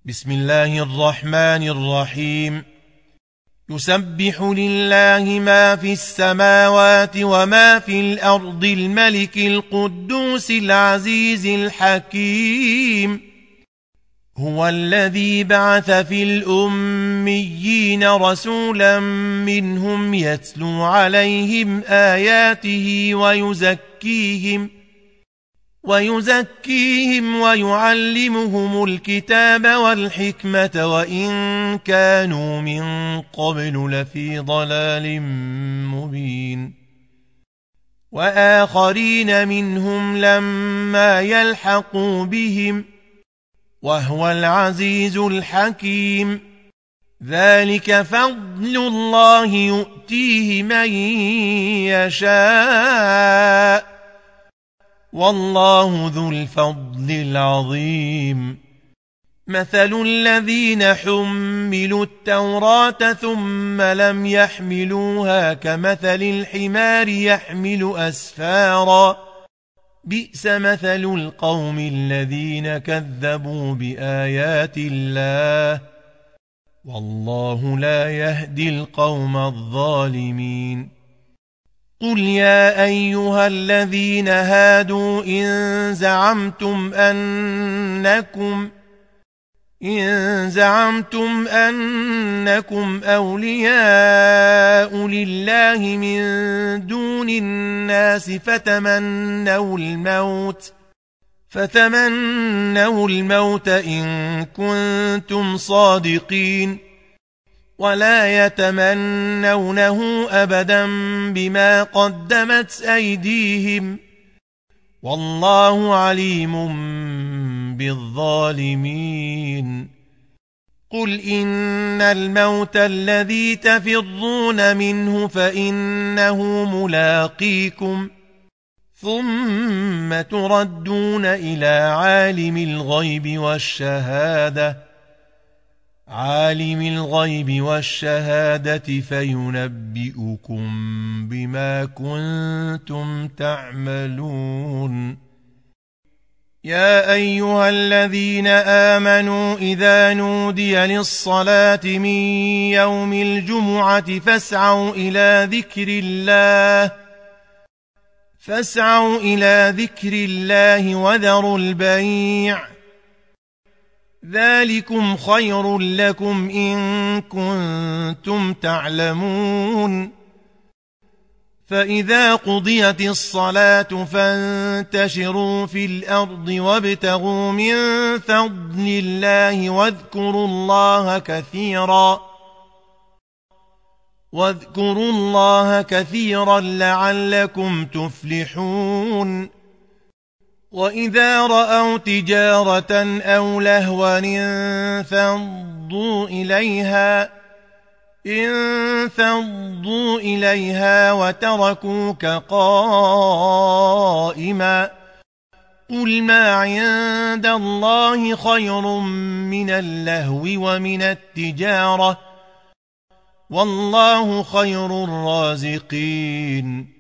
بسم الله الرحمن الرحيم. يسبح لله ما في السماوات وما في الأرض الملك القدوس العزيز الحكيم. هو الذي بعث في الأميين رسولا منهم يتلو عليهم آياته ويزكيهم ويعلمهم الكتاب والحكمة وإن كانوا من قبل لفي ضلال مبين. وآخرين منهم لما يلحقوا بهم وهو العزيز الحكيم. ذلك فضل الله يؤتيه من يشاء والله ذو الفضل العظيم. مثل الذين حملوا التوراة ثم لم يحملوها كمثل الحمار يحمل أسفارا بئس مثل القوم الذين كذبوا بآيات الله والله لا يهدي القوم الظالمين. قل يا أيها الذين هادوا إن زعمتم أنكم أولياء لله من دون الناس فتمنوا الموت إن كنتم صادقين ولا يتمنونه أبدا بما قدمت أيديهم والله عليم بالظالمين. قل إن الموت الذي تفرون منه فإنه ملاقيكم ثم تردون إلى عالم الغيب والشهادة فينبئكم بما كنتم تعملون. يا أيها الذين آمنوا إذا نودي للصلاة من يوم الجمعة فاسعوا إلى ذكر الله وذروا البيع ذلكم خير لكم إن كنتم تعلمون. فإذا قضيت الصلاة فانتشروا في الأرض وابتغوا من فضل الله واذكروا الله كثيرا لعلكم تفلحون. وإذا رأوا تجارة أو لهوا انفضوا إليها وتركوك قائما. قل ما عند الله خير من اللهو ومن التجارة والله خير الرازقين.